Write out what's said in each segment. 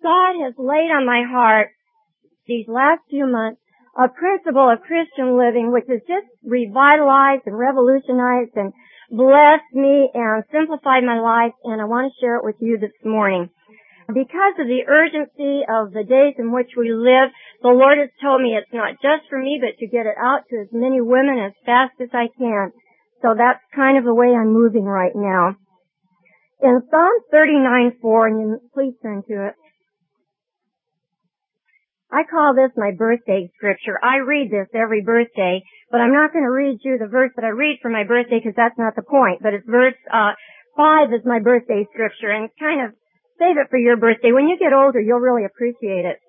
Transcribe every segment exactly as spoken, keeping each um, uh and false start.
God has laid on my heart these last few months a principle of Christian living which has just revitalized and revolutionized and blessed me and simplified my life, and I want to share it with you this morning. Because of the urgency of the days in which we live, the Lord has told me it's not just for me, but to get it out to as many women as fast as I can. So that's kind of the way I'm moving right now. In Psalm thirty-nine four, and you please turn to it, I call this my birthday scripture. I read this every birthday, but I'm not going to read you the verse that I read for my birthday because that's not the point. But it's verse uh five is my birthday scripture, and kind of save it for your birthday. When you get older, you'll really appreciate it.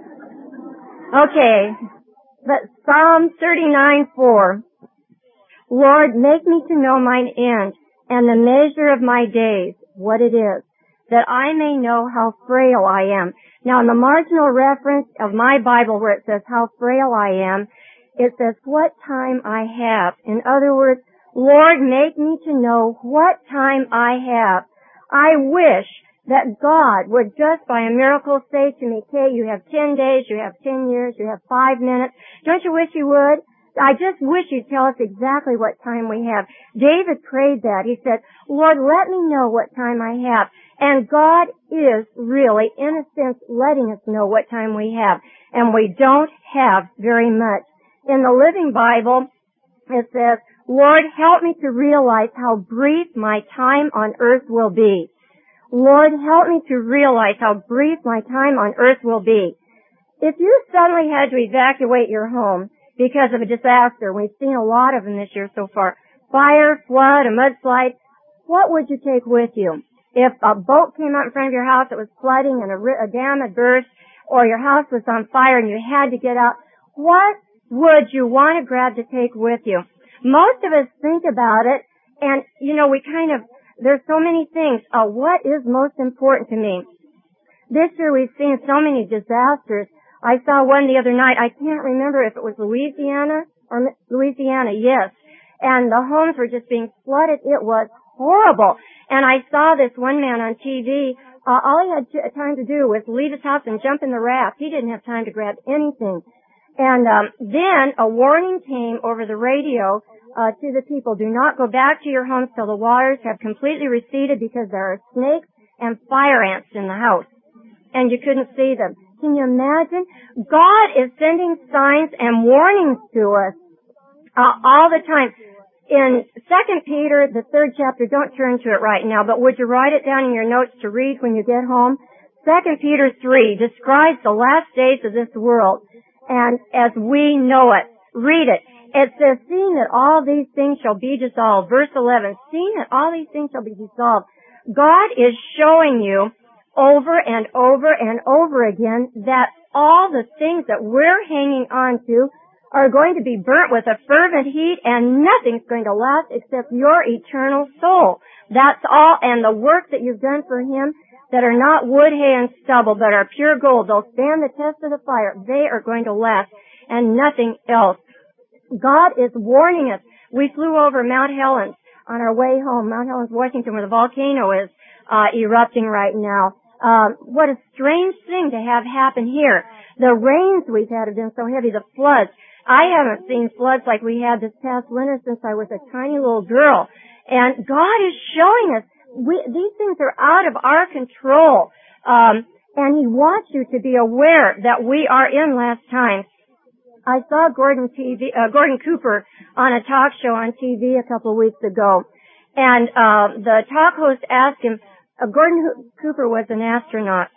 Okay, but Psalm thirty-nine four. Lord, make me to know mine end and the measure of my days, what it is, that I may know how frail I am. Now, in the marginal reference of my Bible where it says how frail I am, it says what time I have. In other words, Lord, make me to know what time I have. I wish that God would just by a miracle say to me, Kay, you have ten days, you have ten years, you have five minutes. Don't you wish you would? I just wish you'd tell us exactly what time we have. David prayed that. He said, Lord, let me know what time I have. And God is really, in a sense, letting us know what time we have. And we don't have very much. In the Living Bible, it says, Lord, help me to realize how brief my time on earth will be. Lord, help me to realize how brief my time on earth will be. If you suddenly had to evacuate your home because of a disaster, we've seen a lot of them this year so far, fire, flood, a mudslide, what would you take with you? If a boat came out in front of your house that was flooding and a, a dam had burst, or your house was on fire and you had to get out, what would you want to grab to take with you? Most of us think about it, and, you know, we kind of, there's so many things. Uh, what is most important to me? This year we've seen so many disasters. I saw one the other night. I can't remember if it was Louisiana or Louisiana, yes. And the homes were just being flooded. It was horrible. And I saw this one man on T V. Uh, all he had t- time to do was leave his house and jump in the raft. He didn't have time to grab anything. And um, then a warning came over the radio uh, to the people, do not go back to your homes till the waters have completely receded because there are snakes and fire ants in the house. And you couldn't see them. Can you imagine? God is sending signs and warnings to us uh, all the time. In Second Peter, the third chapter, don't turn to it right now, but would you write it down in your notes to read when you get home? Second Peter three describes the last days of this world, and as we know it, read it. It says, seeing that all these things shall be dissolved. Verse eleven, seeing that all these things shall be dissolved. God is showing you over and over and over again that all the things that we're hanging on to are going to be burnt with a fervent heat, and nothing's going to last except your eternal soul. That's all, and the work that you've done for Him that are not wood, hay, and stubble, but are pure gold, they'll stand the test of the fire. They are going to last, and nothing else. God is warning us. We flew over Mount Helens on our way home, Mount Helens, Washington, where the volcano is uh, erupting right now. Um, what a strange thing to have happen here. The rains we've had have been so heavy, the floods. I haven't seen floods like we had this past winter since I was a tiny little girl. And God is showing us we, these things are out of our control. Um, and He wants you to be aware that we are in last times. I saw Gordon T V, uh, Gordon Cooper on a talk show on T V a couple of weeks ago. And uh, the talk host asked him, uh, Gordon Cooper was an astronaut.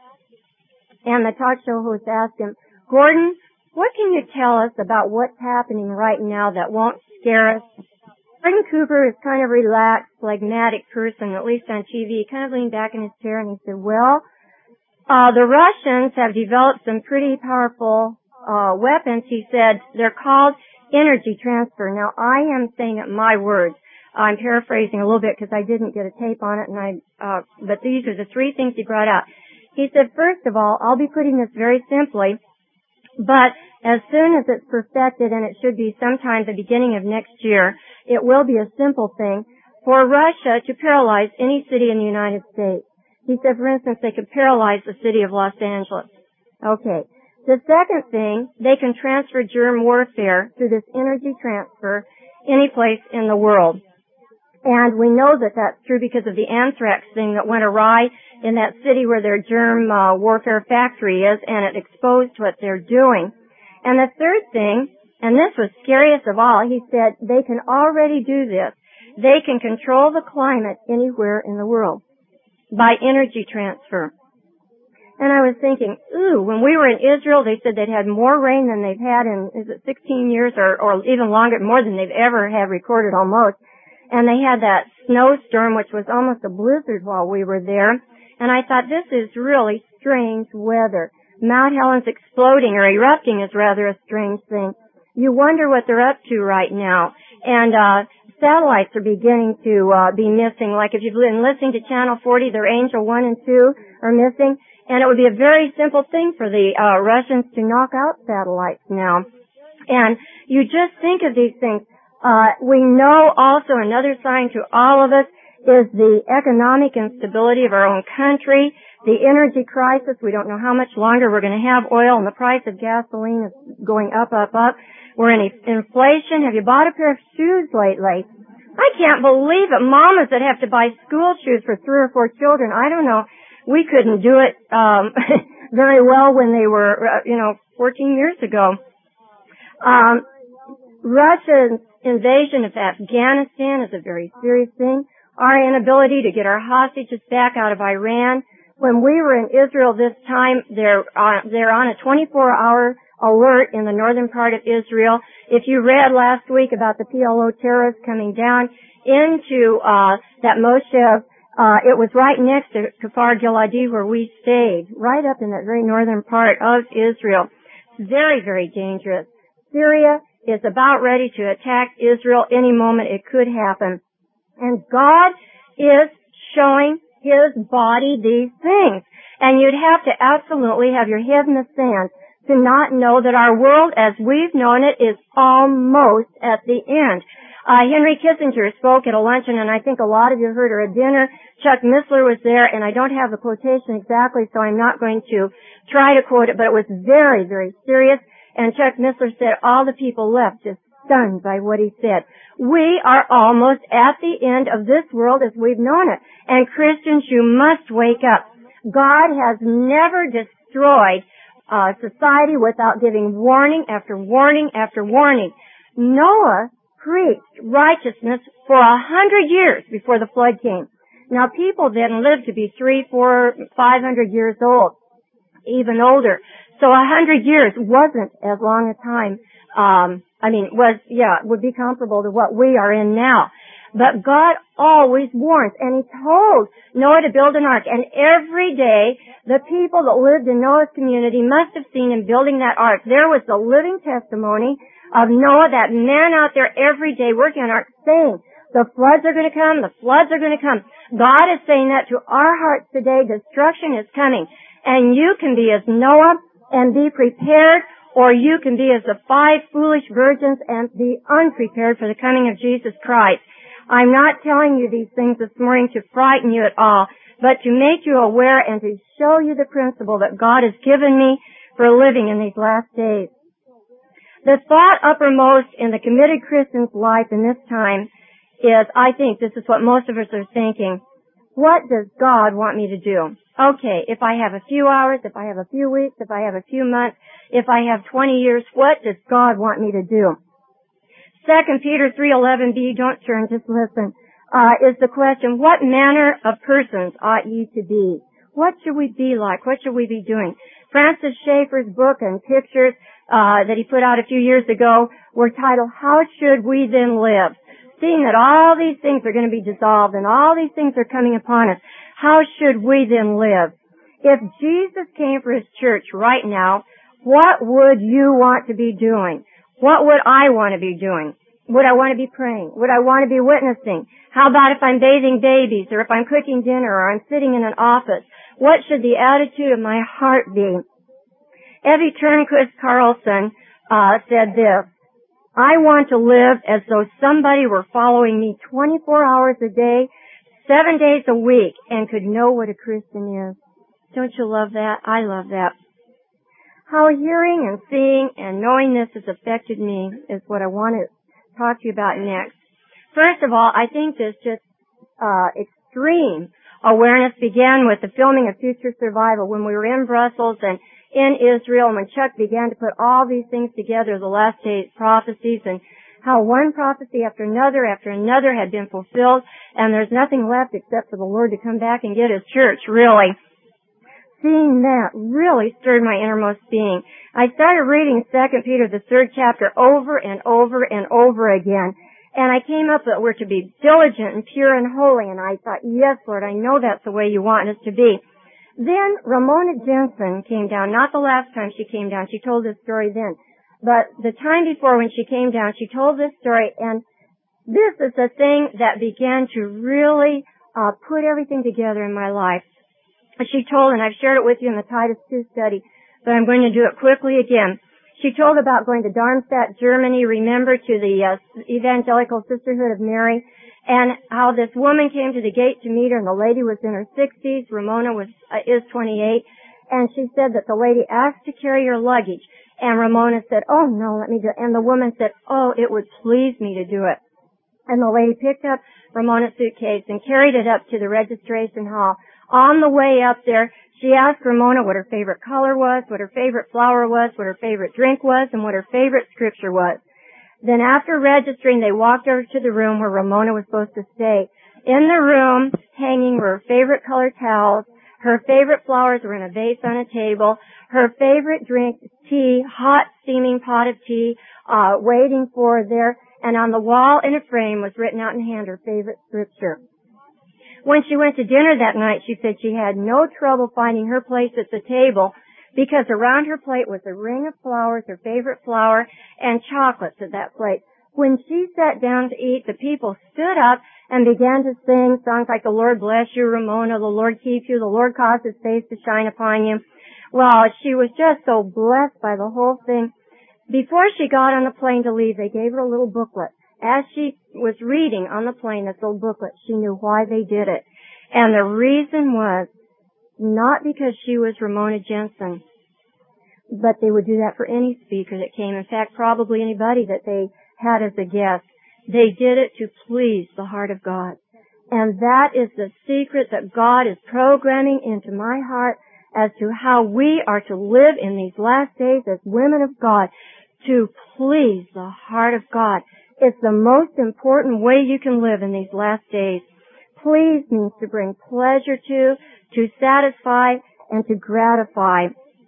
And the talk show host asked him, Gordon, what can you tell us about what's happening right now that won't scare us? Gordon Cooper is kind of relaxed, phlegmatic person, at least on T V. He kind of leaned back in his chair and he said, well, uh, the Russians have developed some pretty powerful uh, weapons. He said, they're called energy transfer. Now, I am saying it my words. I'm paraphrasing a little bit because I didn't get a tape on it, and I, uh, but these are the three things he brought out. He said, first of all, I'll be putting this very simply, but as soon as it's perfected, and it should be sometime the beginning of next year, it will be a simple thing for Russia to paralyze any city in the United States. He said, for instance, they could paralyze the city of Los Angeles. Okay. The second thing, they can transfer germ warfare through this energy transfer any place in the world. And we know that that's true because of the anthrax thing that went awry in that city where their germ uh, warfare factory is, and it exposed what they're doing. And the third thing, and this was scariest of all, he said they can already do this. They can control the climate anywhere in the world by energy transfer. And I was thinking, ooh, when we were in Israel, they said they'd had more rain than they've had in, is it sixteen years or, or even longer, more than they've ever had recorded almost. And they had that snowstorm, which was almost a blizzard while we were there. And I thought, this is really strange weather. Mount Helen's exploding or erupting is rather a strange thing. You wonder what they're up to right now. And, uh, satellites are beginning to, uh, be missing. Like if you've been listening to Channel forty, their Angel one and two are missing. And it would be a very simple thing for the, uh, Russians to knock out satellites now. And you just think of these things. Uh, we know also another sign to all of us is the economic instability of our own country, the energy crisis. We don't know how much longer we're going to have oil, and the price of gasoline is going up, up, up. We're in inflation. Have you bought a pair of shoes lately? I can't believe it. Mamas that have to buy school shoes for three or four children. I don't know. We couldn't do it um very well when they were, uh, you know, fourteen years ago. Um, Russia's invasion of Afghanistan is a very serious thing. Our inability to get our hostages back out of Iran. When we were in Israel this time, they're uh, they're on a twenty-four hour alert in the northern part of Israel. If you read last week about the P L O terrorists coming down into uh that Moshev, uh it was right next to Kfar Giladi where we stayed, right up in that very northern part of Israel. It's very, very dangerous. Syria is about ready to attack Israel any moment. It could happen. And God is showing His body these things. And you'd have to absolutely have your head in the sand to not know that our world as we've known it is almost at the end. Uh, Henry Kissinger spoke at a luncheon, and I think a lot of you heard her at dinner. Chuck Missler was there, and I don't have the quotation exactly, so I'm not going to try to quote it, but it was very, very serious. And Chuck Missler said all the people left just stunned by what he said. We are almost at the end of this world as we've known it. And Christians, you must wake up. God has never destroyed uh, society without giving warning after warning after warning. Noah preached righteousness for a hundred years before the flood came. Now people then lived to be three, four, five hundred years old, even older. So a hundred years wasn't as long a time, um, I mean, was, yeah, would be comparable to what we are in now. But God always warns, and He told Noah to build an ark, and every day the people that lived in Noah's community must have seen him building that ark. There was the living testimony of Noah, that man out there every day working on ark, saying, the floods are going to come, the floods are going to come. God is saying that to our hearts today. Destruction is coming. And you can be as Noah and be prepared, or you can be as the five foolish virgins and be unprepared for the coming of Jesus Christ. I'm not telling you these things this morning to frighten you at all, but to make you aware and to show you the principle that God has given me for living in these last days. The thought uppermost in the committed Christian's life in this time is, I think this is what most of us are thinking, what does God want me to do? Okay, if I have a few hours, if I have a few weeks, if I have a few months, if I have twenty years, what does God want me to do? Second Peter three eleven b, don't turn, just listen, uh, is the question, what manner of persons ought ye to be? What should we be like? What should we be doing? Francis Schaeffer's book and pictures uh, that he put out a few years ago were titled, How Should We Then Live? Seeing that all these things are going to be dissolved and all these things are coming upon us, how should we then live? If Jesus came for His church right now, what would you want to be doing? What would I want to be doing? Would I want to be praying? Would I want to be witnessing? How about if I'm bathing babies, or if I'm cooking dinner, or I'm sitting in an office? What should the attitude of my heart be? Evie Turnquist Carlson uh, said this, I want to live as though somebody were following me twenty-four hours a day, seven days a week and could know what a Christian is. Don't you love that? I love that. How hearing and seeing and knowing this has affected me is what I want to talk to you about next. First of all, I think this just uh extreme awareness began with the filming of Future Survival when we were in Brussels and in Israel, and when Chuck began to put all these things together, the last days prophecies, and how one prophecy after another after another had been fulfilled, and there's nothing left except for the Lord to come back and get His church, really. Seeing that really stirred my innermost being. I started reading Second Peter, the third chapter, over and over and over again. And I came up that we're to be diligent and pure and holy. And I thought, yes, Lord, I know that's the way you want us to be. Then Ramona Jensen came down. Not the last time she came down. She told this story then. But the time before when she came down, she told this story. And this is the thing that began to really uh, put everything together in my life. She told, and I've shared it with you in the Titus two study, but I'm going to do it quickly again. She told about going to Darmstadt, Germany, remember, to the uh, Evangelical Sisterhood of Mary, and how this woman came to the gate to meet her, and the lady was in her sixties. Ramona was uh, is twenty-eight, and she said that the lady asked to carry her luggage, and Ramona said, "Oh no, let me do it." And the woman said, "Oh, it would please me to do it." And the lady picked up Ramona's suitcase and carried it up to the registration hall. On the way up there, she asked Ramona what her favorite color was, what her favorite flower was, what her favorite drink was, and what her favorite scripture was. Then after registering, they walked over to the room where Ramona was supposed to stay. In the room, hanging were her favorite colored towels, her favorite flowers were in a vase on a table, her favorite drink, tea, hot steaming pot of tea, uh, waiting for her there, and on the wall in a frame was written out in hand her favorite scripture. When she went to dinner that night, she said she had no trouble finding her place at the table because around her plate was a ring of flowers, her favorite flower, and chocolates at that plate. When she sat down to eat, the people stood up and began to sing songs like "The Lord bless you, Ramona," "The Lord keep you," "The Lord cause His face to shine upon you." Well, she was just so blessed by the whole thing. Before she got on the plane to leave, they gave her a little booklet. As she was reading on the plane this little booklet, she knew why they did it. And the reason was not because she was Ramona Jensen, but they would do that for any speaker that came. In fact, probably anybody that they had as a guest. They did it to please the heart of God. And that is the secret that God is programming into my heart as to how we are to live in these last days as women of God, to please the heart of God. It's the most important way you can live in these last days. Please means to bring pleasure to, to satisfy, and to gratify.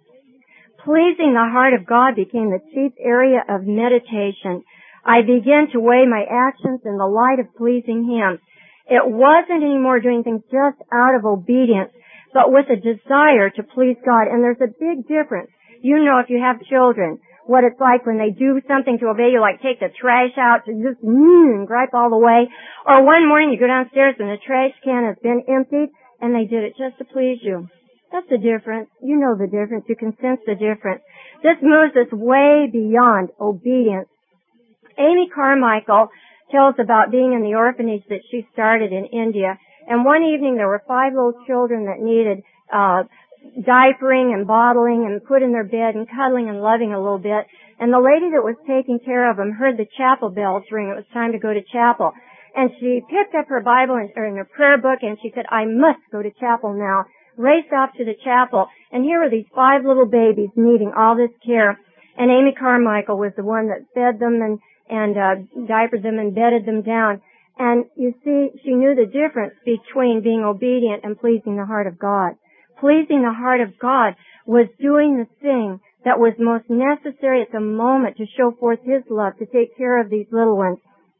Pleasing the heart of God became the chief area of meditation. I began to weigh my actions in the light of pleasing Him. It wasn't anymore doing things just out of obedience, but with a desire to please God. And there's a big difference. You know, if you have children, what it's like when they do something to obey you, like take the trash out to just mm, gripe all the way. Or one morning you go downstairs and the trash can has been emptied and they did it just to please you. That's the difference. You know the difference. You can sense the difference. This moves us way beyond obedience. Amy Carmichael tells about being in the orphanage that she started in India. And one evening there were five little children that needed uh diapering and bottling and put in their bed and cuddling and loving a little bit. And the lady that was taking care of them heard the chapel bells ring. It was time to go to chapel. And she picked up her Bible and, or in her prayer book and she said, "I must go to chapel now." Raced off to the chapel. And here were these five little babies needing all this care. And Amy Carmichael was the one that fed them and, and uh, diapered them and bedded them down. And you see, she knew the difference between being obedient and pleasing the heart of God. Pleasing the heart of God was doing the thing that was most necessary at the moment to show forth His love, to take care of these little ones.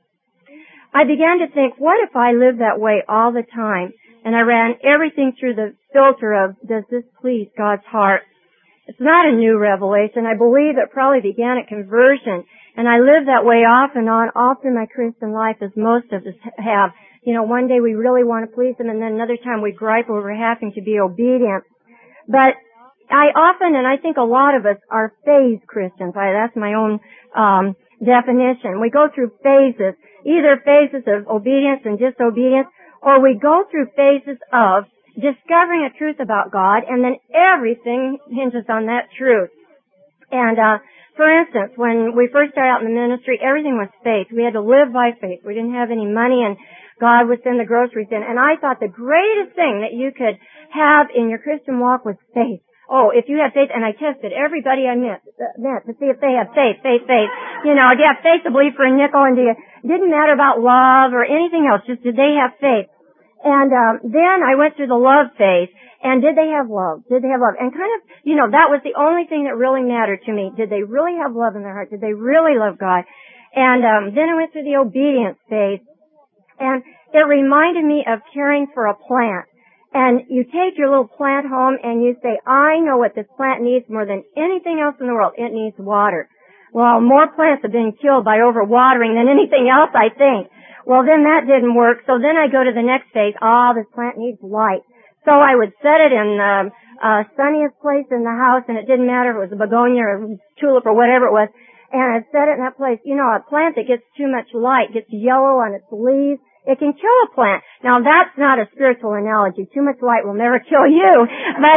I began to think, what if I lived that way all the time? And I ran everything through the filter of, does this please God's heart? It's not a new revelation. I believe it probably began at conversion. And I lived that way off and on all through my Christian life, as most of us have. You know, one day we really want to please Him, and then another time we gripe over having to be obedient. But I often, and I think a lot of us, are phase Christians. I, that's my own um, definition. We go through phases, either phases of obedience and disobedience, Or we go through phases of discovering a truth about God, and then everything hinges on that truth. And, uh, for instance, when we first started out in the ministry, everything was faith. We had to live by faith. We didn't have any money, and God would send the groceries in. And I thought the greatest thing that you could have in your Christian walk was faith. Oh, if you have faith, and I tested everybody I met, met to see if they have faith, faith, faith. You know, do you have faith to believe for a nickel? And do you, it didn't matter about love or anything else, just did they have faith? And um, then I went through the love phase, and did they have love? Did they have love? And kind of, you know, that was the only thing that really mattered to me. Did they really have love in their heart? Did they really love God? And um, then I went through the obedience phase, and it reminded me of caring for a plant. And you take your little plant home and you say, I know what this plant needs more than anything else in the world. It needs water. Well, more plants have been killed by overwatering than anything else, I think. Well, then that didn't work. So then I go to the next phase. Ah, oh, this plant needs light. So I would set it in the uh, sunniest place in the house, and it didn't matter if it was a begonia or a tulip or whatever it was. And I'd set it in that place. You know, a plant that gets too much light, gets yellow on its leaves, it can kill a plant. Now, that's not a spiritual analogy. Too much light will never kill you. But,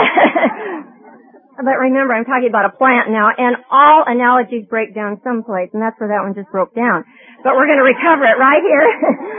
but remember, I'm talking about a plant now, and all analogies break down someplace, and that's where that one just broke down. But we're going to recover it right here.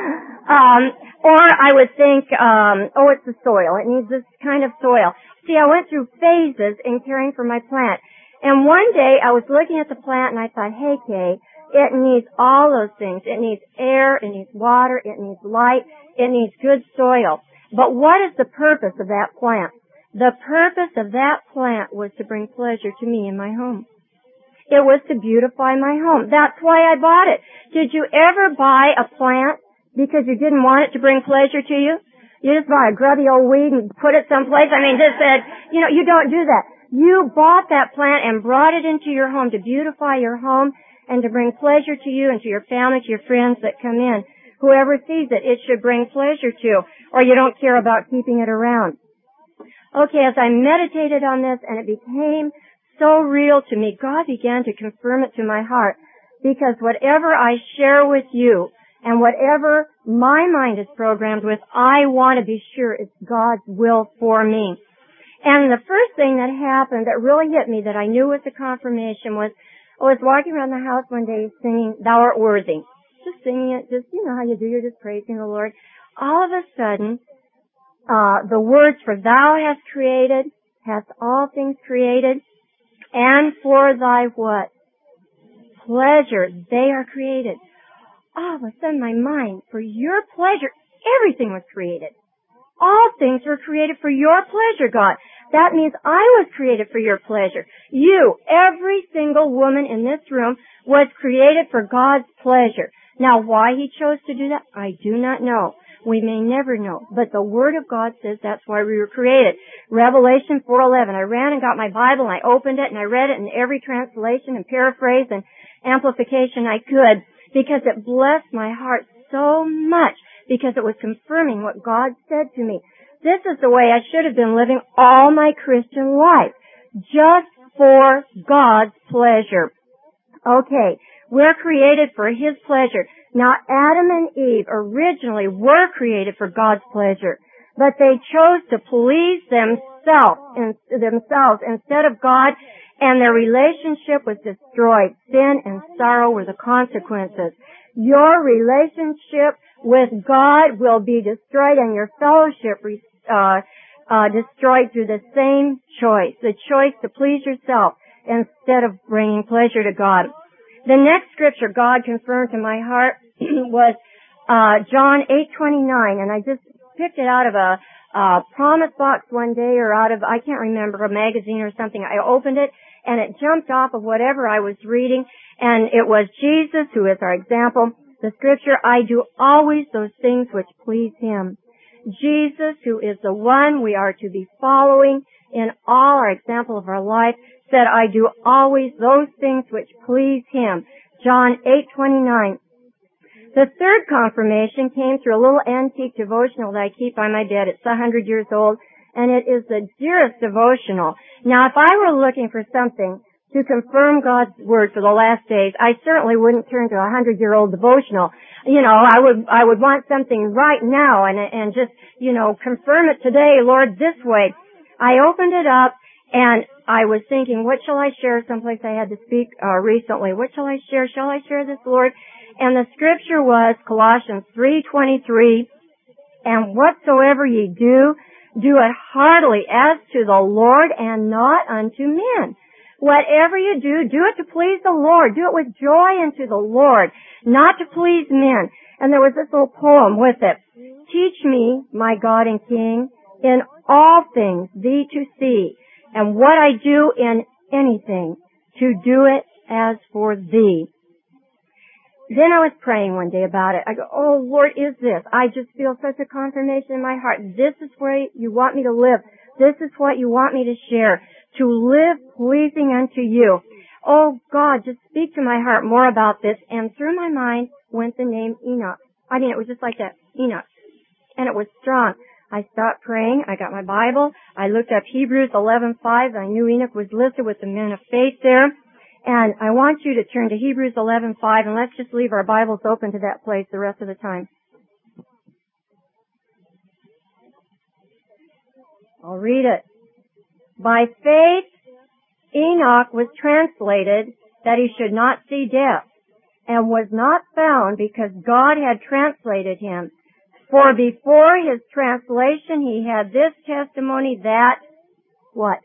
um, or I would think, um, oh, it's the soil. It needs this kind of soil. See, I went through phases in caring for my plant. And one day, I was looking at the plant, and I thought, hey, Kay, it needs all those things. It needs air, it needs water, it needs light, it needs good soil. But what is the purpose of that plant? The purpose of that plant was to bring pleasure to me in my home. It was to beautify my home. That's why I bought it. Did you ever buy a plant because you didn't want it to bring pleasure to you? You just bought a grubby old weed and put it someplace? I mean, just said, you know, you don't do that. You bought that plant and brought it into your home to beautify your home and to bring pleasure to you and to your family, to your friends that come in. Whoever sees it, it should bring pleasure to, or you don't care about keeping it around. Okay, as I meditated on this and it became so real to me, God began to confirm it to my heart, because whatever I share with you and whatever my mind is programmed with, I want to be sure it's God's will for me. And the first thing that happened that really hit me that I knew was a confirmation was I was walking around the house one day singing, Thou Art Worthy. Just singing it, just, you know how you do, you're just praising the Lord. All of a sudden, uh, the words for Thou hast created, hast all things created, and for Thy what? Pleasure, they are created. All of a sudden, my mind, for your pleasure, everything was created. All things were created for your pleasure, God. That means I was created for your pleasure. You, every single woman in this room, was created for God's pleasure. Now, why He chose to do that, I do not know. We may never know. But the Word of God says that's why we were created. Revelation four eleven. I ran and got my Bible and I opened it and I read it in every translation and paraphrase and amplification I could, because it blessed my heart so much, because it was confirming what God said to me. This is the way I should have been living all my Christian life, just for God's pleasure. Okay, we're created for His pleasure. Now, Adam and Eve originally were created for God's pleasure, but they chose to please themselves, themselves instead of God, and their relationship was destroyed. Sin and sorrow were the consequences. Your relationship with God will be destroyed, and your fellowship uh, uh, destroyed through the same choice, the choice to please yourself instead of bringing pleasure to God. The next scripture God confirmed to my heart was uh, John eight twenty-nine, and I just picked it out of a, a promise box one day, or out of, I can't remember, a magazine or something. I opened it, and it jumped off of whatever I was reading, and it was Jesus, who is our example. The scripture, I do always those things which please Him. Jesus, who is the one we are to be following in all our example of our life, said, I do always those things which please Him. John eight twenty-nine. The third confirmation came through a little antique devotional that I keep by my bed. It's a hundred years old, and it is the dearest devotional. Now, if I were looking for something to confirm God's Word for the last days, I certainly wouldn't turn to a hundred-year-old devotional. You know, I would, I would want something right now and, and just, you know, confirm it today, Lord, this way. I opened it up and I was thinking, what shall I share? Someplace I had to speak, uh, recently. What shall I share? Shall I share this, Lord? And the scripture was Colossians three twenty-three, and whatsoever ye do, do it heartily as to the Lord and not unto men. Whatever you do, do it to please the Lord. Do it with joy unto the Lord, not to please men. And there was this little poem with it. Teach me, my God and King, in all things thee to see, and what I do in anything, to do it as for thee. Then I was praying one day about it. I go, oh Lord, is this? I just feel such a confirmation in my heart. This is where you want me to live. This is what you want me to share. To live pleasing unto you. Oh God, just speak to my heart more about this. And through my mind went the name Enoch. I mean, it was just like that, Enoch. And it was strong. I stopped praying. I got my Bible. I looked up Hebrews eleven five. I knew Enoch was listed with the men of faith there. And I want you to turn to Hebrews eleven five, and let's just leave our Bibles open to that place the rest of the time. I'll read it. By faith, Enoch was translated that he should not see death, and was not found because God had translated him. For before his translation he had this testimony that, what?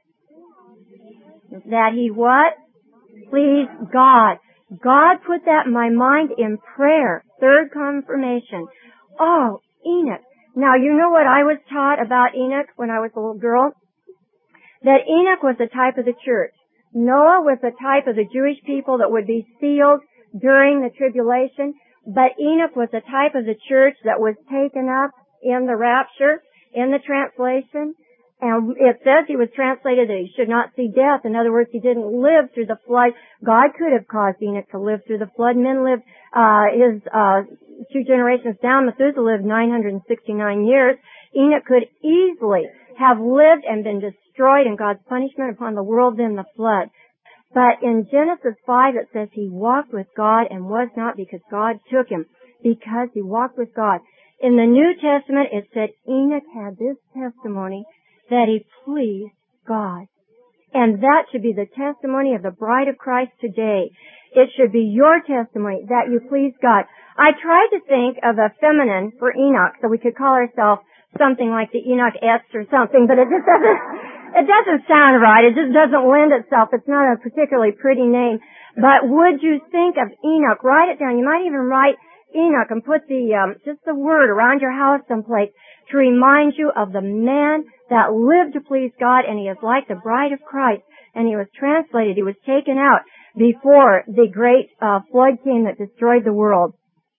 That he what? Please God. God put that in my mind in prayer. Third confirmation. Oh, Enoch. Now, you know what I was taught about Enoch when I was a little girl? That Enoch was a type of the church. Noah was a type of the Jewish people that would be sealed during the tribulation. But Enoch was a type of the church that was taken up in the rapture, in the translation. And it says he was translated that he should not see death. In other words, he didn't live through the flood. God could have caused Enoch to live through the flood. Men lived, uh, his, uh, two generations down. Methuselah lived nine hundred sixty-nine years. Enoch could easily have lived and been destroyed in God's punishment upon the world in the flood. But in Genesis five it says he walked with God and was not because God took him, because he walked with God. In the New Testament it said Enoch had this testimony that he pleased God. And that should be the testimony of the bride of Christ today. It should be your testimony that you please God. I tried to think of a feminine for Enoch so we could call ourselves something like the Enoch S or something, but it just doesn't, it doesn't sound right. It just doesn't lend itself. It's not a particularly pretty name. But would you think of Enoch? Write it down. You might even write Enoch and put the, um, just the word around your house someplace to remind you of the man that lived to please God, and he is like the bride of Christ, and he was translated, he was taken out before the great uh, flood came that destroyed the world.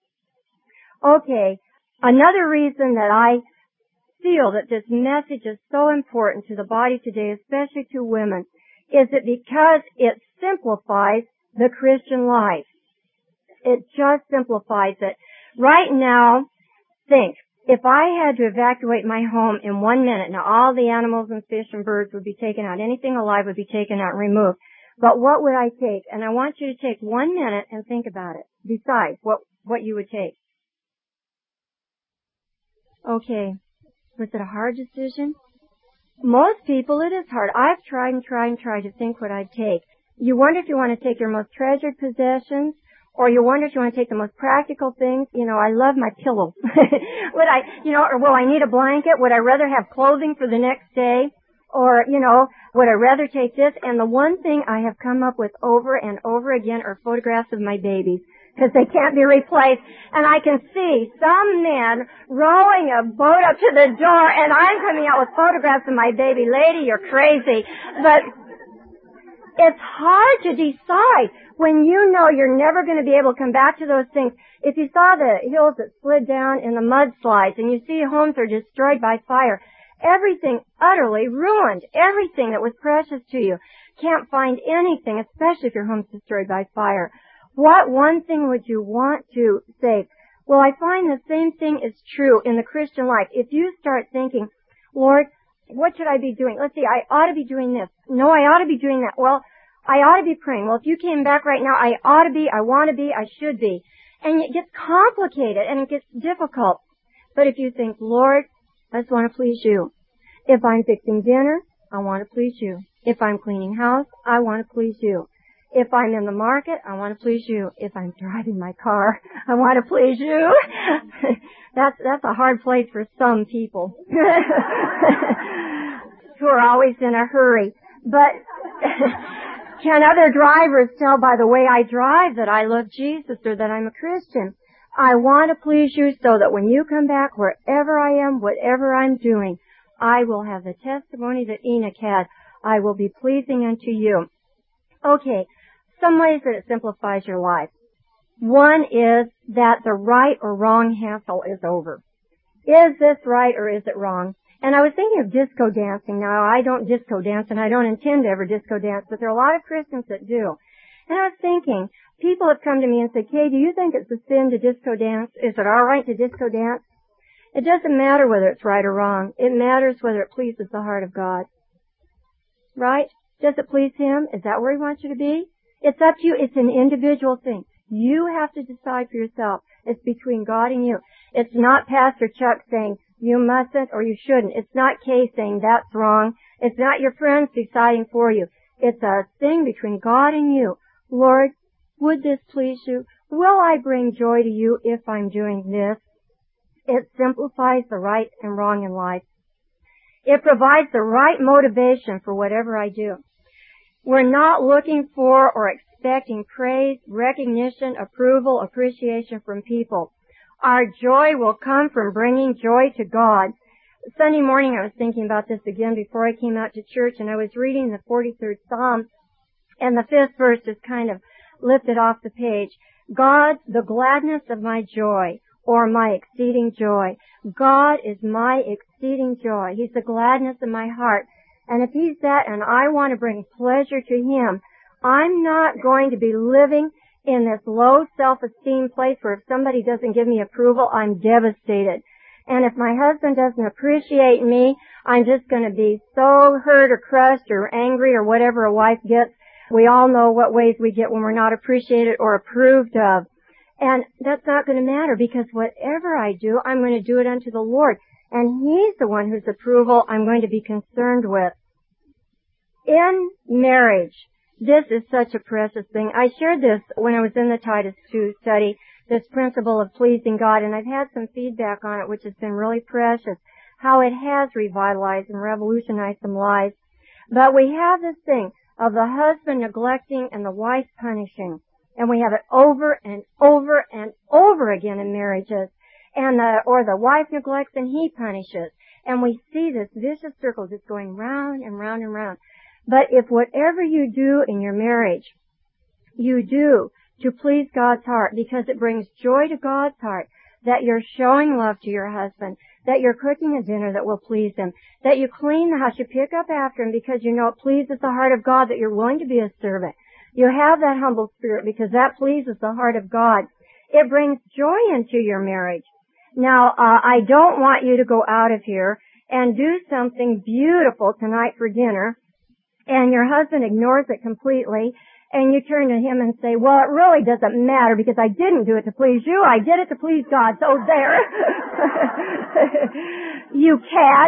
Okay, another reason that I feel that this message is so important to the body today, especially to women, is that because it simplifies the Christian life. It just simplifies it. Right now, think, if I had to evacuate my home in one minute, now all the animals and fish and birds would be taken out. Anything alive would be taken out and removed. But what would I take? And I want you to take one minute and think about it. Besides, what, what you would take. Okay. Was it a hard decision? Most people, it is hard. I've tried and tried and tried to think what I'd take. You wonder if you want to take your most treasured possessions, or you wonder if you want to take the most practical things. You know, I love my pillow. Would I, you know, or will I need a blanket? Would I rather have clothing for the next day? Or, you know, would I rather take this? And the one thing I have come up with over and over again are photographs of my babies, because they can't be replaced. And I can see some men rowing a boat up to the door, and I'm coming out with photographs of my baby. Lady, you're crazy. But it's hard to decide when you know you're never going to be able to come back to those things. If you saw the hills that slid down in the mudslides and you see homes are destroyed by fire, everything utterly ruined, everything that was precious to you. Can't find anything, especially if your home's destroyed by fire. What one thing would you want to save? Well, I find the same thing is true in the Christian life. If you start thinking, Lord, what should I be doing? Let's see, I ought to be doing this. No, I ought to be doing that. Well, I ought to be praying. Well, if you came back right now, I ought to be, I want to be, I should be. And it gets complicated and it gets difficult. But if you think, Lord, I just want to please you. If I'm fixing dinner, I want to please you. If I'm cleaning house, I want to please you. If I'm in the market, I want to please you. If I'm driving my car, I want to please you. that's, that's a hard place for some people. Who are always in a hurry. But, can other drivers tell by the way I drive that I love Jesus or that I'm a Christian? I want to please you so that when you come back, wherever I am, whatever I'm doing, I will have the testimony that Enoch had. I will be pleasing unto you. Okay, some ways that it simplifies your life. One is that the right or wrong hassle is over. Is this right or is it wrong? And I was thinking of disco dancing. Now, I don't disco dance, and I don't intend to ever disco dance, but there are a lot of Christians that do. And I was thinking, people have come to me and said, Kay, do you think it's a sin to disco dance? Is it all right to disco dance? It doesn't matter whether it's right or wrong. It matters whether it pleases the heart of God. Right? Does it please Him? Is that where He wants you to be? It's up to you. It's an individual thing. You have to decide for yourself. It's between God and you. It's not Pastor Chuck saying, you mustn't or you shouldn't. It's not Kay saying that's wrong. It's not your friends deciding for you. It's a thing between God and you. Lord, would this please you? Will I bring joy to you if I'm doing this? It simplifies the right and wrong in life. It provides the right motivation for whatever I do. We're not looking for or expecting praise, recognition, approval, appreciation from people. Our joy will come from bringing joy to God. Sunday morning I was thinking about this again before I came out to church, and I was reading the forty-third Psalm, and the fifth verse just kind of lifted off the page. God, the gladness of my joy, or my exceeding joy. God is my exceeding joy. He's the gladness of my heart. And if He's that and I want to bring pleasure to Him, I'm not going to be living in this low self-esteem place where if somebody doesn't give me approval, I'm devastated. And if my husband doesn't appreciate me, I'm just going to be so hurt or crushed or angry or whatever a wife gets. We all know what ways we get when we're not appreciated or approved of. And that's not going to matter because whatever I do, I'm going to do it unto the Lord. And He's the one whose approval I'm going to be concerned with. In marriage, this is such a precious thing. I shared this when I was in the Titus two study, this principle of pleasing God, and I've had some feedback on it which has been really precious, how it has revitalized and revolutionized some lives. But we have this thing of the husband neglecting and the wife punishing. And we have it over and over and over again in marriages. And the, or the wife neglects and he punishes. And we see this vicious circle just going round and round and round. But if whatever you do in your marriage, you do to please God's heart, because it brings joy to God's heart, that you're showing love to your husband, that you're cooking a dinner that will please Him, that you clean the house, you pick up after Him because you know it pleases the heart of God, that you're willing to be a servant. You have that humble spirit because that pleases the heart of God. It brings joy into your marriage. Now, uh, I don't want you to go out of here and do something beautiful tonight for dinner, and your husband ignores it completely, and you turn to him and say, well, it really doesn't matter because I didn't do it to please you. I did it to please God. So there. You cad.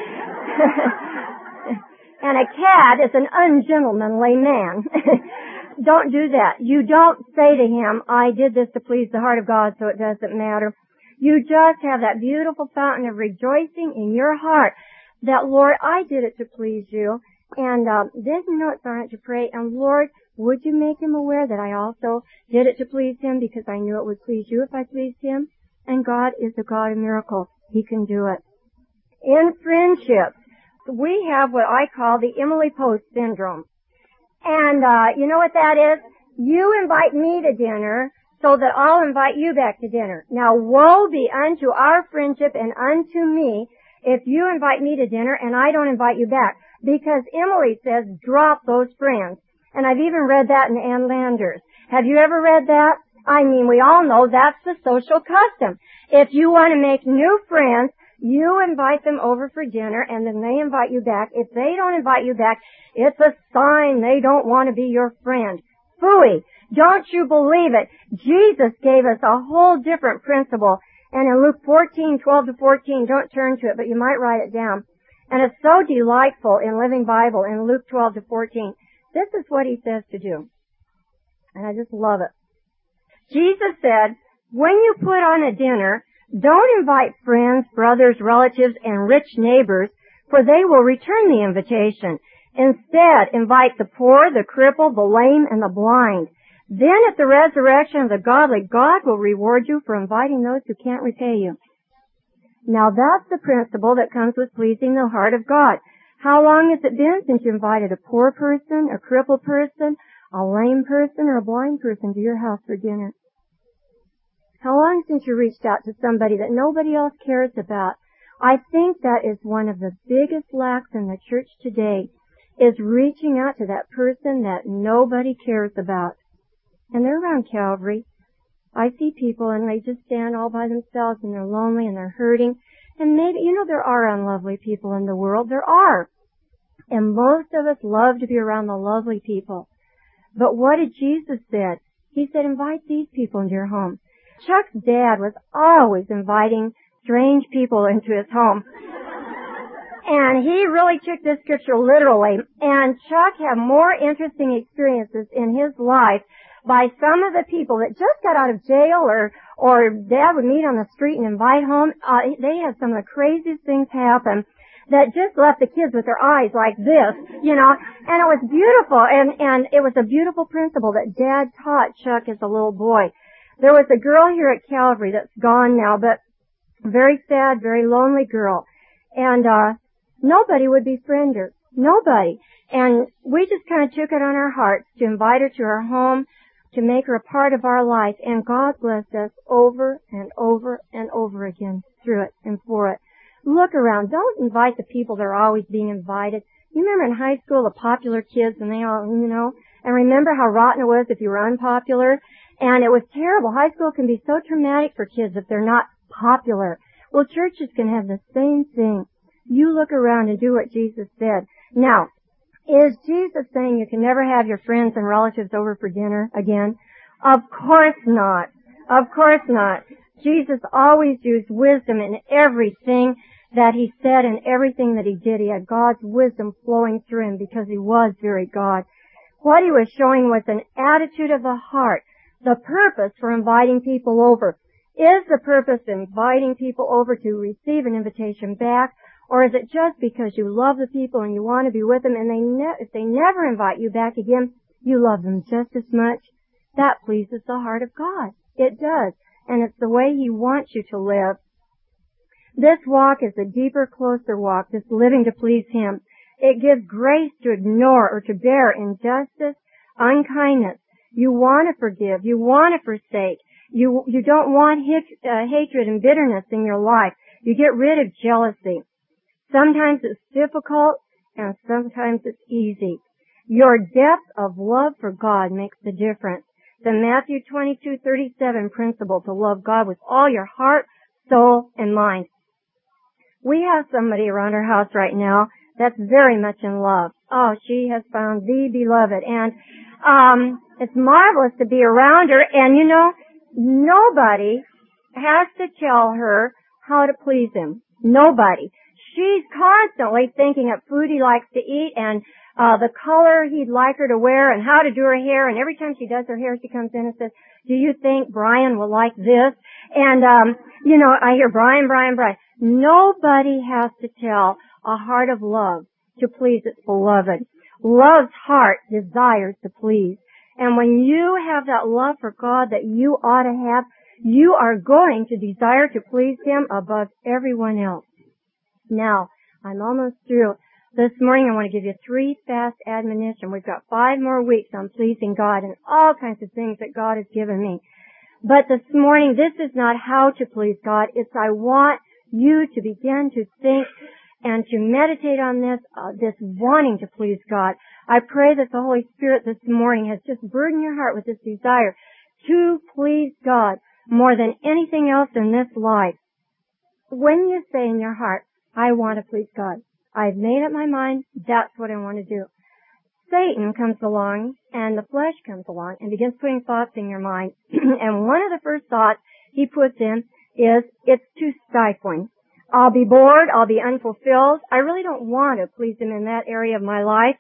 And a cad is an ungentlemanly man. Don't do that. You don't say to him, I did this to please the heart of God, so it doesn't matter. You just have that beautiful fountain of rejoicing in your heart that, Lord, I did it to please you. And uh, then you know it's all right to pray. And Lord, would you make him aware that I also did it to please him because I knew it would please you if I pleased him? And God is a God of miracles. He can do it. In friendships, we have what I call the Emily Post syndrome. And uh, you know what that is? You invite me to dinner so that I'll invite you back to dinner. Now, woe be unto our friendship and unto me if you invite me to dinner and I don't invite you back. Because Emily says, drop those friends. And I've even read that in Ann Landers. Have you ever read that? I mean, we all know that's the social custom. If you want to make new friends, You invite them over for dinner and then they invite you back. If they don't invite you back, it's a sign they don't want to be your friend. Phooey! Don't you believe it? Jesus gave us a whole different principle. And in Luke fourteen, twelve to fourteen, don't turn to it, but you might write it down. And it's so delightful in Living Bible in Luke twelve to fourteen. This is what he says to do. And I just love it. Jesus said, when you put on a dinner, don't invite friends, brothers, relatives, and rich neighbors, for they will return the invitation. Instead, invite the poor, the crippled, the lame, and the blind. Then at the resurrection of the godly, God will reward you for inviting those who can't repay you. Now that's the principle that comes with pleasing the heart of God. How long has it been since you invited a poor person, a crippled person, a lame person, or a blind person to your house for dinner? How long since you reached out to somebody that nobody else cares about? I think that is one of the biggest lacks in the church today, is reaching out to that person that nobody cares about. And they're around Calvary. I see people and they just stand all by themselves and they're lonely and they're hurting. And maybe, you know, there are unlovely people in the world. There are. And most of us love to be around the lovely people. But what did Jesus say? He said, invite these people into your home. Chuck's dad was always inviting strange people into his home. And he really took this scripture literally. And Chuck had more interesting experiences in his life by some of the people that just got out of jail or or Dad would meet on the street and invite home. Uh, they had some of the craziest things happen that just left the kids with their eyes like this, you know. And it was beautiful, and and it was a beautiful principle that Dad taught Chuck as a little boy. There was a girl here at Calvary that's gone now, but very sad, very lonely girl, and uh nobody would befriend her. Nobody. And we just kind of took it on our hearts to invite her to our home, to make her a part of our life. And God blessed us over and over and over again through it and for it. Look around. Don't invite the people that are always being invited. You remember in high school, the popular kids, and they all, you know, and remember how rotten it was if you were unpopular? And it was terrible. High school can be so traumatic for kids if they're not popular. Well, churches can have the same thing. You look around and do what Jesus said. Now, is Jesus saying you can never have your friends and relatives over for dinner again? Of course not. Of course not. Jesus always used wisdom in everything that he said and everything that he did. He had God's wisdom flowing through him because he was very God. What he was showing was an attitude of the heart, the purpose for inviting people over. Is the purpose inviting people over to receive an invitation back? Or is it just because you love the people and you want to be with them and they ne- if they never invite you back again, you love them just as much? That pleases the heart of God. It does. And it's the way he wants you to live. This walk is a deeper, closer walk, this living to please him. It gives grace to ignore or to bear injustice, unkindness. You want to forgive. You want to forsake. You, you don't want hit, uh, hatred and bitterness in your life. You get rid of jealousy. Sometimes it's difficult and sometimes it's easy. Your depth of love for God makes the difference. The Matthew twenty-two thirty-seven principle to love God with all your heart, soul, and mind. We have somebody around our house right now that's very much in love. Oh, she has found the beloved, and um it's marvelous to be around her. And you know, nobody has to tell her how to please him. Nobody. She's constantly thinking of food he likes to eat and uh the color he'd like her to wear and how to do her hair. And every time she does her hair, she comes in and says, do you think Brian will like this? And, um, you know, I hear Brian, Brian, Brian. Nobody has to tell a heart of love to please its beloved. Love's heart desires to please. And when you have that love for God that you ought to have, you are going to desire to please him above everyone else. Now, I'm almost through. This morning I want to give you three fast admonition. We've got five more weeks on pleasing God and all kinds of things that God has given me. But this morning, this is not how to please God. It's I want you to begin to think and to meditate on this, uh, this wanting to please God. I pray that the Holy Spirit this morning has just burdened your heart with this desire to please God more than anything else in this life. when you say in your heart, I want to please God, I've made up my mind, that's what I want to do. Satan comes along and the flesh comes along and begins putting thoughts in your mind. And one of the first thoughts he puts in is, it's too stifling. I'll be bored, I'll be unfulfilled. I really don't want to please him in that area of my life,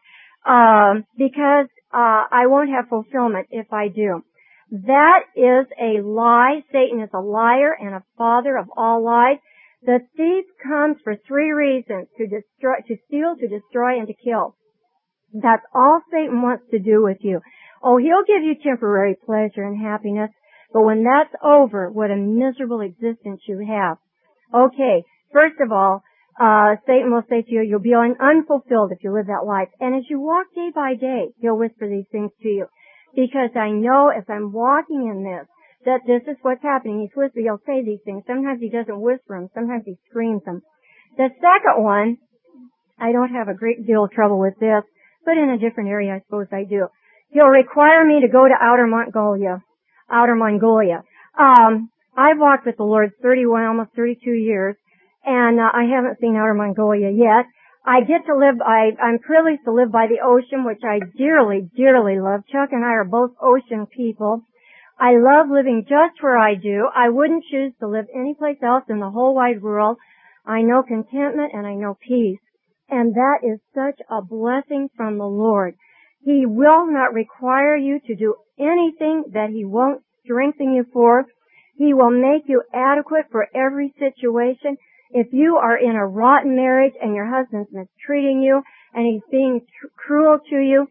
um, because uh, I won't have fulfillment if I do. That is a lie. Satan is a liar and a father of all lies. The thief comes for three reasons: to destroy, to steal, to destroy, and to kill. That's all Satan wants to do with you. Oh, he'll give you temporary pleasure and happiness, but when that's over, what a miserable existence you have. Okay, first of all, uh, Satan will say to you, you'll be un- unfulfilled if you live that life. And as you walk day by day, he'll whisper these things to you. Because I know as I'm walking in this, that this is what's happening. He's whispering, he'll say these things. Sometimes he doesn't whisper them, sometimes he screams them. The second one, I don't have a great deal of trouble with this, but in a different area I suppose I do. He'll require me to go to Outer Mongolia. Outer Mongolia. Um, I've walked with the Lord thirty-one, almost thirty-two years, and uh, I haven't seen Outer Mongolia yet. I get to live, I, I'm privileged to live by the ocean, which I dearly, dearly love. Chuck and I are both ocean people. I love living just where I do. I wouldn't choose to live anyplace else in the whole wide world. I know contentment and I know peace. And that is such a blessing from the Lord. He will not require you to do anything that He won't strengthen you for. He will make you adequate for every situation. If you are in a rotten marriage and your husband's mistreating you and he's being tr- cruel to you,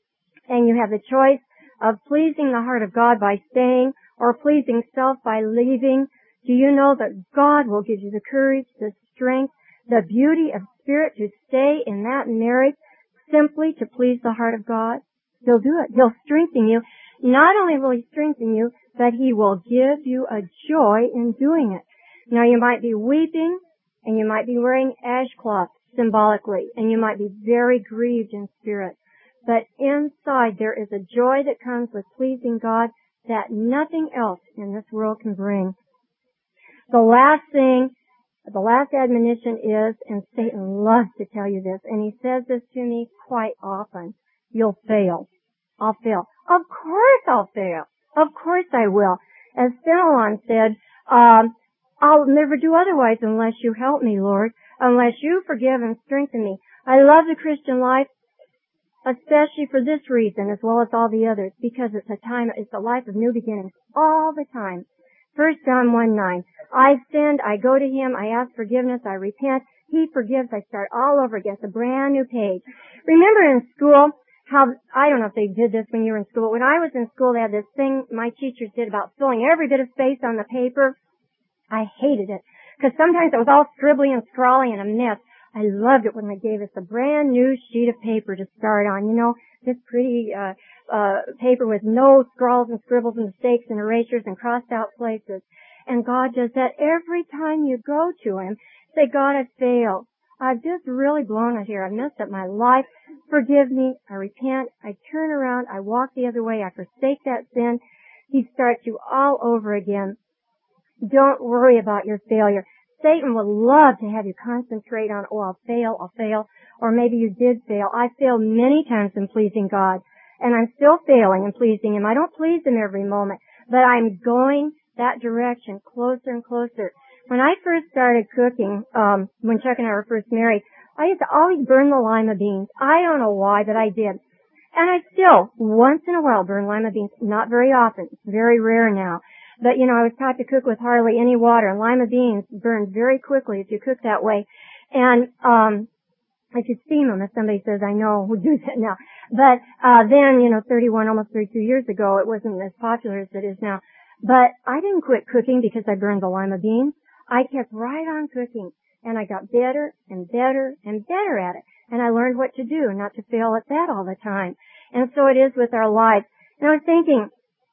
and you have the choice of pleasing the heart of God by staying or pleasing self by leaving, do you know that God will give you the courage, the strength, the beauty of spirit to stay in that marriage simply to please the heart of God? He'll do it. He'll strengthen you. Not only will He strengthen you, but He will give you a joy in doing it. Now you might be weeping and you might be wearing ashcloth symbolically and you might be very grieved in spirit. But inside there is a joy that comes with pleasing God that nothing else in this world can bring. The last thing, the last admonition is, and Satan loves to tell you this, and he says this to me quite often, you'll fail. I'll fail. Of course I'll fail. Of course I will. As Fenelon said, um, I'll never do otherwise unless you help me, Lord, unless you forgive and strengthen me. I love the Christian life, especially for this reason as well as all the others, because it's a time, it's a life of new beginnings all the time. First John one nine, I've sinned, I go to Him, I ask forgiveness, I repent, He forgives, I start all over again. It's a brand new page. Remember in school how, I don't know if they did this when you were in school, when I was in school they had this thing my teachers did about filling every bit of space on the paper. I hated it, because sometimes it was all scribbly and scrawly and a mess. I loved it when they gave us a brand new sheet of paper to start on, you know, this pretty uh, uh paper with no scrawls and scribbles and mistakes and erasures and crossed out places. And God does that every time you go to Him. Say, God, I've failed. I've just really blown it here. I've messed up my life. Forgive me. I repent. I turn around. I walk the other way. I forsake that sin. He starts you all over again. Don't worry about your failure. Satan would love to have you concentrate on, oh, I'll fail, I'll fail, or maybe you did fail. I failed many times in pleasing God, and I'm still failing in pleasing Him. I don't please Him every moment, but I'm going that direction closer and closer. When I first started cooking, um, when Chuck and I were first married, I used to always burn the lima beans. I don't know why, but I did. And I still, once in a while, burn lima beans. Not very often. It's very rare now. But, you know, I was taught to cook with hardly any water, and lima beans burn very quickly if you cook that way. And, um, I could steam them if somebody says, I know who do that now. But, uh, then, you know, thirty-one, almost thirty-two years ago, it wasn't as popular as it is now. But I didn't quit cooking because I burned the lima beans. I kept right on cooking, and I got better and better and better at it. And I learned what to do, not to fail at that all the time. And so it is with our lives. And I was thinking,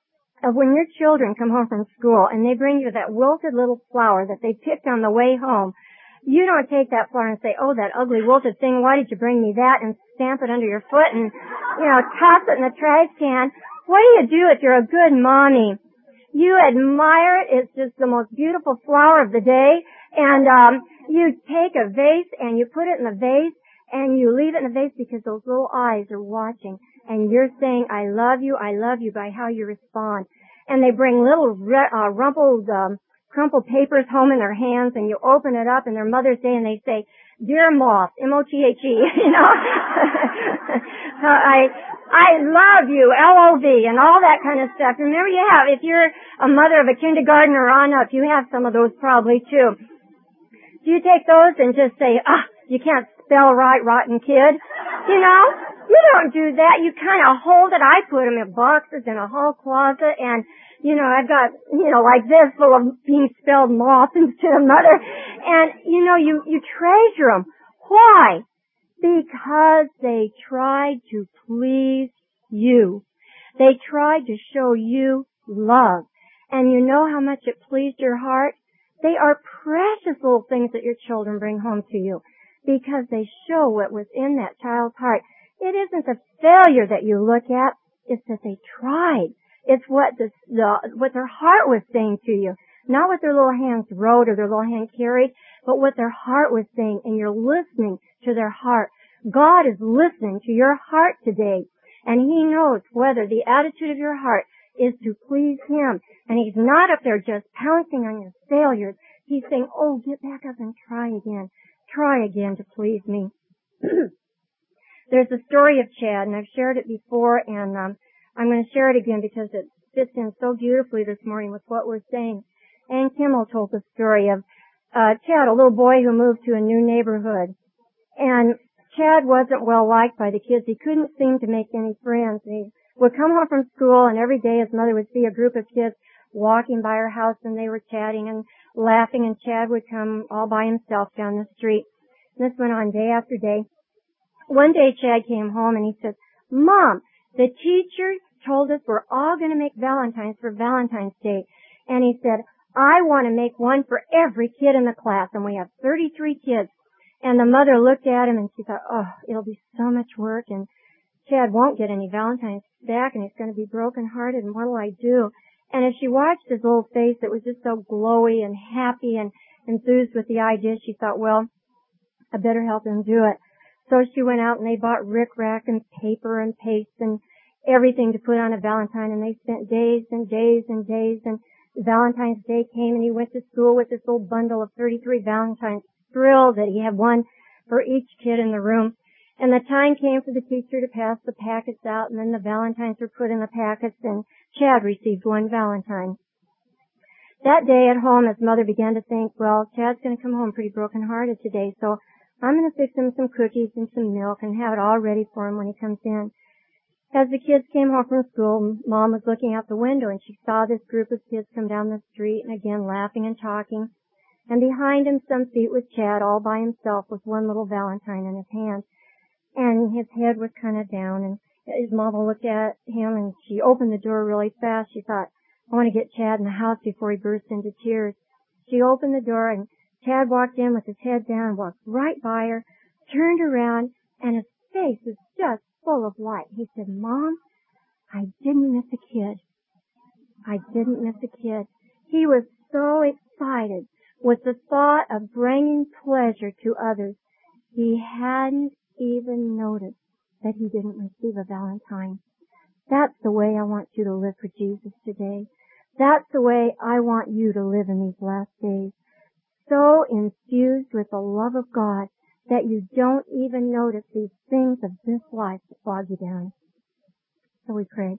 of when your children come home from school and they bring you that wilted little flower that they picked on the way home, you don't take that flower and say, oh, that ugly wilted thing, why did you bring me that, and stamp it under your foot and, you know, toss it in the trash can. What do you do if you're a good mommy? You admire it. It's just the most beautiful flower of the day. And um, you take a vase and you put it in the vase and you leave it in the vase because those little eyes are watching. And you're saying, I love you, I love you by how you respond. And they bring little uh, rumpled, um, crumpled papers home in their hands, and you open it up, and their Mother's Day, and they say, Dear Moth, M O T H E, you know. I, I love you, L O V, and all that kind of stuff. Remember, you have, if you're a mother of a kindergartner on up, you have some of those probably too. Do you take those and just say, ah, you can't spell right, rotten kid? You know? You don't do that. You kind of hold it. I put them in boxes in a hall closet, and, you know, I've got, you know, like this full of being spelled moth instead of mother. And, you know, you, you treasure them. Why? Because they tried to please you. They tried to show you love. And you know how much it pleased your heart? They are precious little things that your children bring home to you because they show what was in that child's heart. It isn't the failure that you look at, it's that they tried. It's what the, the what their heart was saying to you. Not what their little hands wrote or their little hand carried, but what their heart was saying, and you're listening to their heart. God is listening to your heart today, and He knows whether the attitude of your heart is to please Him. And He's not up there just pouncing on your failures. He's saying, oh, get back up and try again. Try again to please me. There's a story of Chad, and I've shared it before, and um, I'm going to share it again because it fits in so beautifully this morning with what we're saying. Ann Kimmel told the story of uh, Chad, a little boy who moved to a new neighborhood. And Chad wasn't well liked by the kids. He couldn't seem to make any friends. He would come home from school, and every day his mother would see a group of kids walking by her house, and they were chatting and laughing, and Chad would come all by himself down the street. And this went on day after day. One day Chad came home and he said, Mom, the teacher told us we're all going to make Valentines for Valentine's Day. And he said, I want to make one for every kid in the class. And we have thirty-three kids. And the mother looked at him and she thought, oh, it'll be so much work. And Chad won't get any Valentines back and he's going to be brokenhearted. And what'll I do? And as she watched his little face that was just so glowy and happy and enthused with the idea, she thought, well, I better help him do it. So she went out and they bought rickrack and paper and paste and everything to put on a Valentine, and they spent days and days and days, and Valentine's Day came and he went to school with this little bundle of thirty-three Valentines, thrilled that he had one for each kid in the room. And the time came for the teacher to pass the packets out, and then the Valentines were put in the packets, and Chad received one Valentine. That day at home, his mother began to think, well, Chad's going to come home pretty broken-hearted today, so I'm going to fix him some cookies and some milk and have it all ready for him when he comes in. As the kids came home from school, Mom was looking out the window and she saw this group of kids come down the street and again laughing and talking. And behind him, some feet was Chad all by himself with one little Valentine in his hand. And his head was kind of down, and his mama looked at him and she opened the door really fast. She thought, I want to get Chad in the house before he bursts into tears. She opened the door and Chad walked in with his head down, walked right by her, turned around, and his face was just full of light. He said, Mom, I didn't miss a kid. I didn't miss a kid. He was so excited with the thought of bringing pleasure to others. He hadn't even noticed that he didn't receive a Valentine. That's the way I want you to live for Jesus today. That's the way I want you to live in these last days. So infused with the love of God that you don't even notice these things of this life that bog you down. So we pray.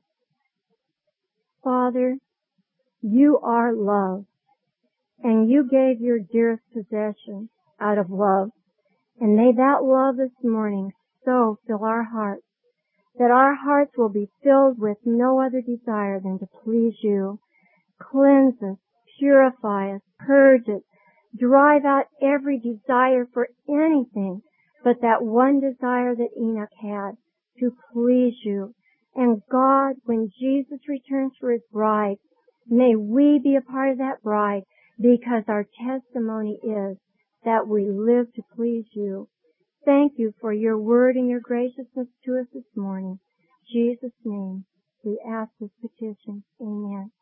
Father, you are love, and you gave your dearest possession out of love. And may that love this morning so fill our hearts, that our hearts will be filled with no other desire than to please you. Cleanse us, purify us, purge us, drive out every desire for anything but that one desire that Enoch had, to please you. And God, when Jesus returns for his bride, may we be a part of that bride, because our testimony is that we live to please you. Thank you for your word and your graciousness to us this morning. In Jesus' name, we ask this petition. Amen.